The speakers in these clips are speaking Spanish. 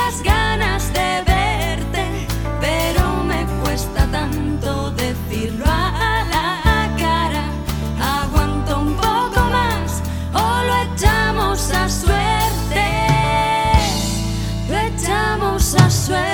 las ganas de verte, pero me cuesta tanto decirlo a la cara. Aguanto un poco más o lo echamos a suerte, lo echamos a suerte.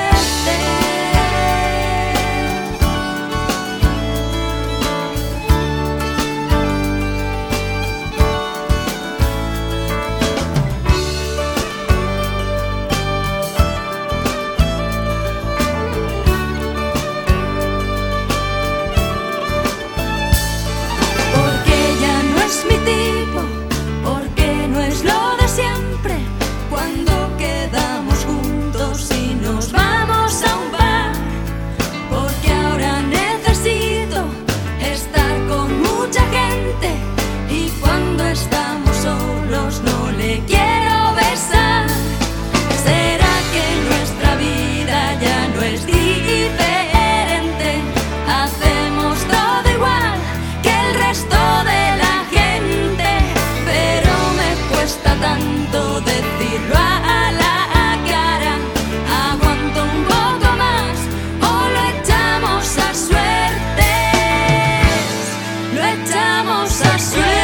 Tanto decirlo a la cara. Aguanto un poco más o lo echamos a suerte, lo echamos a suerte.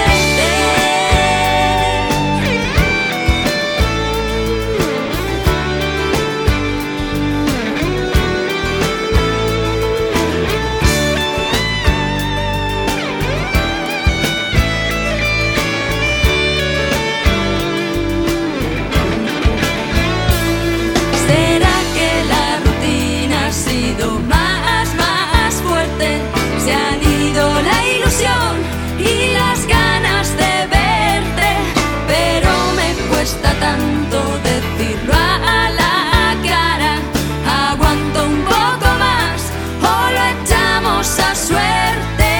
Tanto decirlo a la cara. Aguanto un poco más o lo echamos a suerte.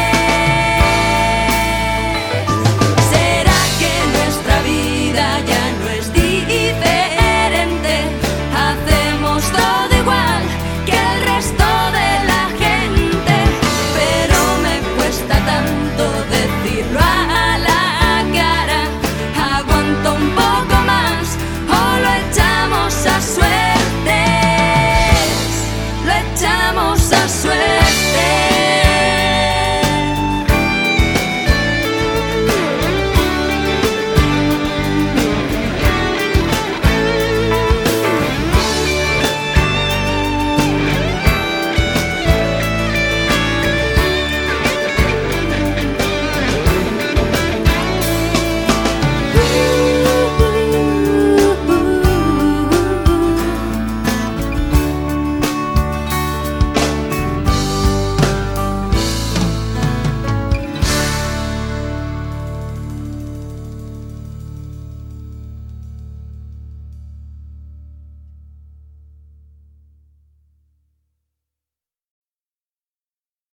¿Será que nuestra vida ya no es diferente? Hacemos todo igual que el resto de la gente, pero me cuesta tanto decirlo a la cara. Aguanto un poco más o lo echamos a suerte, lo echamos a suerte.